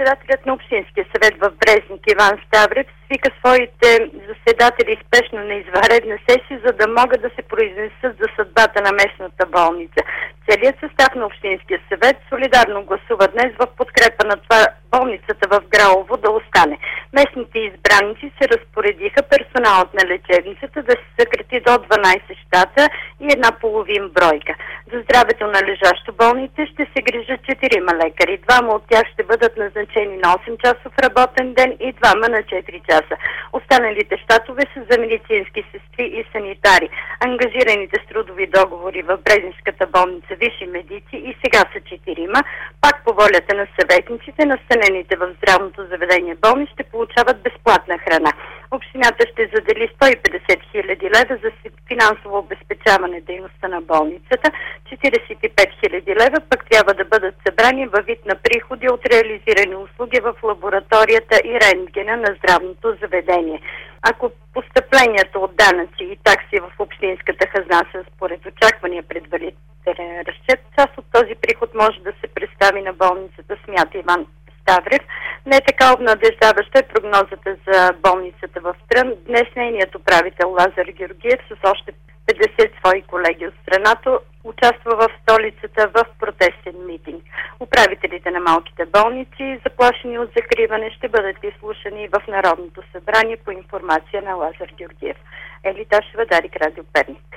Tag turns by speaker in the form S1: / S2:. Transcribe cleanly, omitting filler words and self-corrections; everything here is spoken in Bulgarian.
S1: Председателят на Общинския съвет в Брезник Иван Ставрев свика своите заседатели спешно на извънредна сесия, за да могат да се произнесат за съдбата на местната болница. Целият състав на Общинския съвет солидарно гласува днес в подкрепа на това болницата в Гралово да остане. Местните избраници се разпоредиха персоналът на лечебницата да се съкрати до 12 щата и една половин бройка. За здравето на лежащо болните ще се грижат 4 лекари. 2 от тях ще бъдат назначени на 8 часов работен ден и 2 на 4 часа. Останалите щатове са за медицински сестри и санитари. Ангажираните с трудови договори в Брезненската болница висши медици и сега са 4. Пак по волята на съветниците, настанените в здравното заведение болни ще получават безплатна храна. Общината ще задели 150 хиляди лева за финансово обезпечаване дейността на болницата. 45 хиляди лева пък трябва да бъдат събрани във вид на приходи от реализирани услуги в лабораторията и рентгена на здравното заведение. Ако постъпленията от данъци и такси в общинската хазна са според очаквания предварителен разчет, част от този приход може да се представи на болницата, смята Иван Ставрев. Не така обнадеждаваща е прогнозата за болницата в Трън. Днес нейният управител Лазар Георгиев с още 50 свои колеги от страната участва в столицата в протестен митинг. Управителите на малките болници, заплашени от закриване, ще бъдат изслушани в Народното събрание по информация на Лазар Георгиев. Елита Швадарик, Радио Перник.